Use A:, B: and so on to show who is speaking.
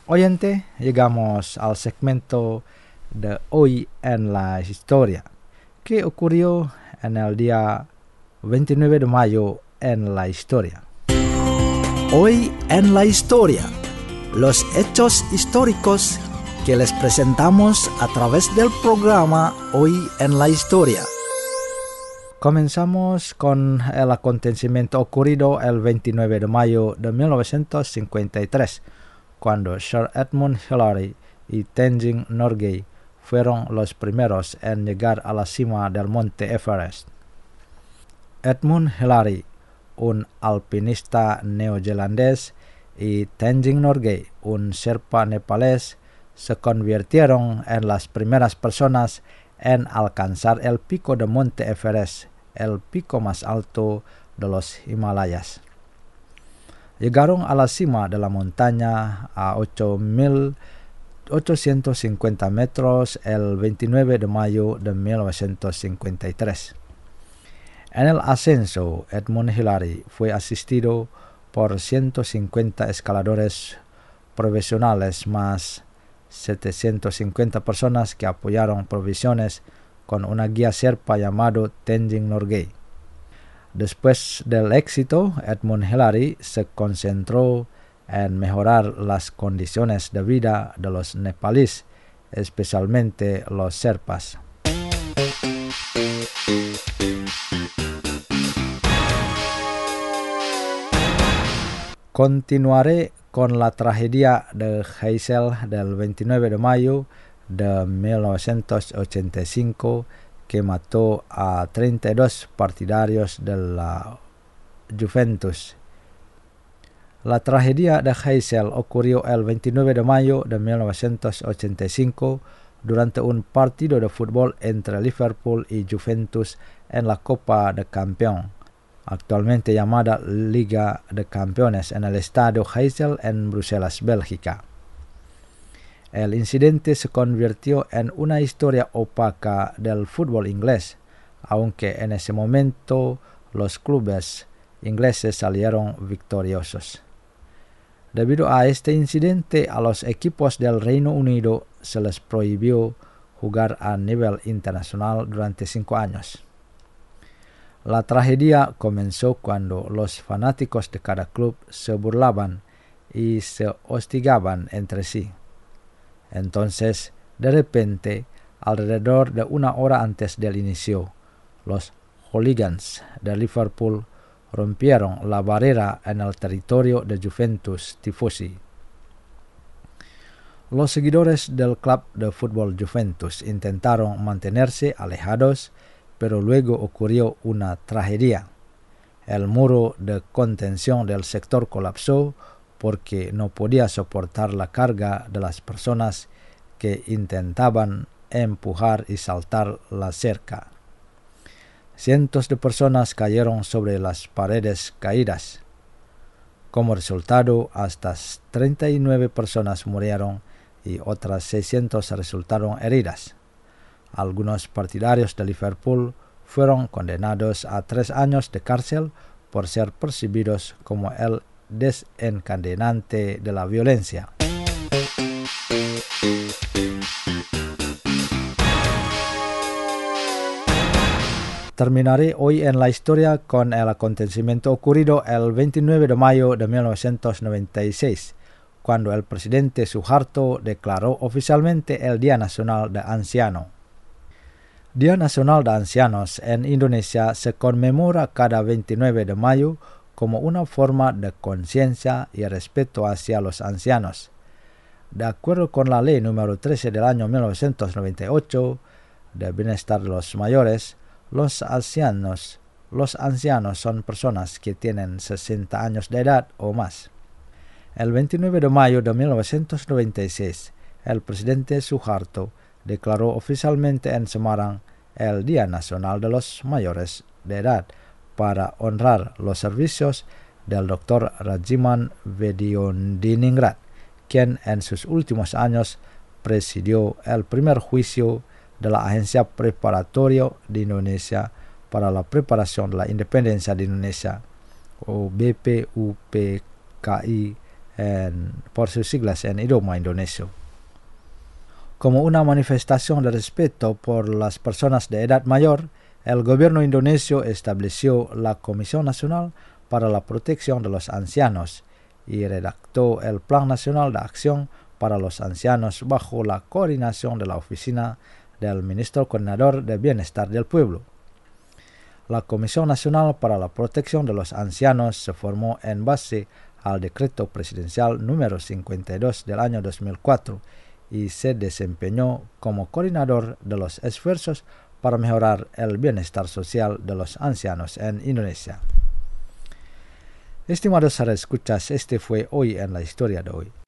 A: Oyente, llegamos al segmento de Hoy en la Historia, que ocurrió en el día 29 de mayo en la historia.
B: Hoy en la historia, los hechos históricos que les presentamos a través del programa Hoy en la historia.
A: Comenzamos con el acontecimiento ocurrido el 29 de mayo de 1953, cuando Sir Edmund Hillary y Tenzing Norgay fueron los primeros en llegar a la cima del monte Everest. Edmund Hillary, un alpinista neozelandés, y Tenzing Norgay, un sherpa nepalés, se convirtieron en las primeras personas en alcanzar el pico del monte Everest, el pico más alto de los Himalayas. Llegaron a la cima de la montaña a 8.850 metros el 29 de mayo de 1953. En el ascenso, Edmund Hillary fue asistido por 150 escaladores profesionales más 750 personas que apoyaron provisiones con una guía sherpa llamado Tenzing Norgay. Después del éxito, Edmund Hillary se concentró en mejorar las condiciones de vida de los nepalíes, especialmente los sherpas. Continuaré con la tragedia de Heysel del 29 de mayo de 1985, que mató a 32 partidarios de la Juventus. La tragedia de Heysel ocurrió el 29 de mayo de 1985 durante un partido de fútbol entre Liverpool y Juventus en la Copa de Campeón, actualmente llamada Liga de Campeones, en el estadio Heysel en Bruselas, Bélgica. El incidente se convirtió en una historia opaca del fútbol inglés, aunque en ese momento los clubes ingleses salieron victoriosos. Debido a este incidente, a los equipos del Reino Unido se les prohibió jugar a nivel internacional durante 5 años. La tragedia comenzó cuando los fanáticos de cada club se burlaban y se hostigaban entre sí. Entonces, de repente, alrededor de 1 hora antes del inicio, los hooligans de Liverpool rompieron la barrera en el territorio de Juventus Tifosi. Los seguidores del club de fútbol Juventus intentaron mantenerse alejados, pero luego ocurrió una tragedia. El muro de contención del sector colapsó porque no podía soportar la carga de las personas que intentaban empujar y saltar la cerca. Cientos de personas cayeron sobre las paredes caídas. Como resultado, hasta 39 personas murieron y otras 600 resultaron heridas. Algunos partidarios de Liverpool fueron condenados a 3 años de cárcel por ser percibidos como el desencadenante de la violencia. Terminaré hoy en la historia con el acontecimiento ocurrido el 29 de mayo de 1996, cuando el presidente Suharto declaró oficialmente el Día Nacional de Anciano. Día Nacional de Ancianos en Indonesia se conmemora cada 29 de mayo como una forma de conciencia y respeto hacia los ancianos. De acuerdo con la ley número 13 del año 1998 de bienestar de los mayores, los ancianos son personas que tienen 60 años de edad o más. El 29 de mayo de 1996, el presidente Suharto declaró oficialmente en Semarang el Día Nacional de los Mayores de Edad para honrar los servicios del Dr. Rajiman Vedioningrat, quien en sus últimos años presidió el primer juicio de la Agencia Preparatoria de Indonesia para la Preparación de la Independencia de Indonesia, o BPUPKI, por sus siglas en idioma indonesio. Como una manifestación de respeto por las personas de edad mayor, el gobierno indonesio estableció la Comisión Nacional para la Protección de los Ancianos y redactó el Plan Nacional de Acción para los Ancianos bajo la coordinación de la Oficina del Ministro Coordinador de Bienestar del Pueblo. La Comisión Nacional para la Protección de los Ancianos se formó en base al Decreto Presidencial número 52 del año 2004 y se desempeñó como coordinador de los esfuerzos para mejorar el bienestar social de los ancianos en Indonesia. Estimados escuchas, este fue Hoy en la Historia de hoy.